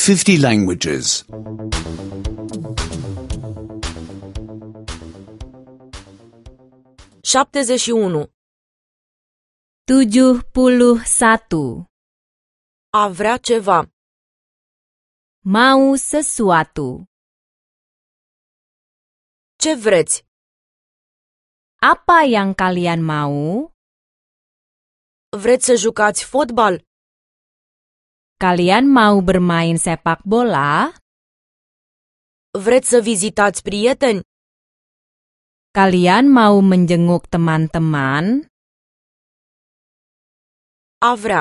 50 languages. 71. 71. A vrea ceva. Mau sesuatu. Ce vreți? Apa yang kalian mau? Vreți să jucați fotbal? Kalian mau bermain sepak bola? Vreți să vizitați prieteni? Kalian mau menjenguk teman-teman? A vrea.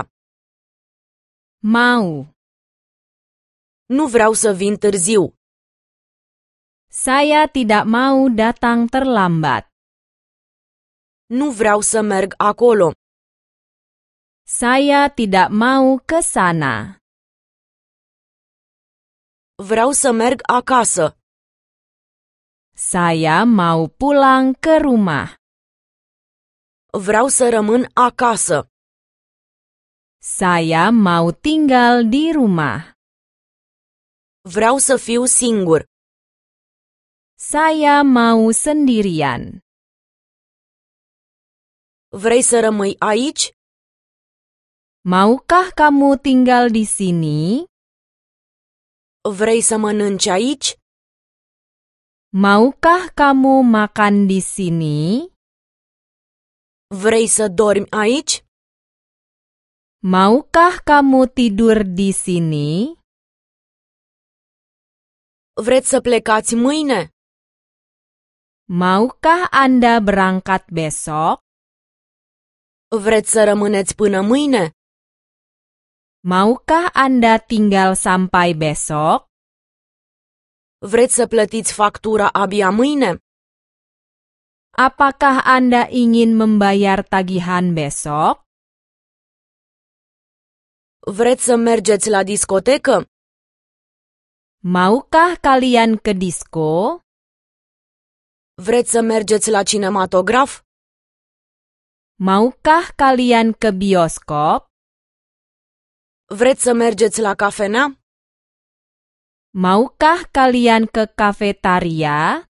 Mau. Nu vreau să vin târziu. Saya tidak mau datang terlambat. Nu vreau să merg acolo. Saya tidak mau ke sana. Vreau să merg acasă. Saya mau pulang ke rumah. Vreau să rămân acasă. Saya mau tinggal di rumah. Vreau să fiu singur. Saya mau sendirian. Vrei să rămâi aici? Maukah kamu tinggal di sini? Vrei să mănânci aici? Maukah kamu makan di sini? Vrei să dormi aici? Maukah kamu tidur di sini? Vreți să plecați mâine? Maukah Anda berangkat besok? Vreți să rămâneți până mâine? Maukah Anda tinggal sampai besok? Vreți să plătiți factura abia mâine? Apakah Anda ingin membayar tagihan besok? Vreți să mergeți la discotecă? Maukah kalian ke disko? Vreți să mergeți la cinematograf? Maukah kalian ke bioskop? Vreți să mergeți la cafenea? Maukah kalian ke kafetaria?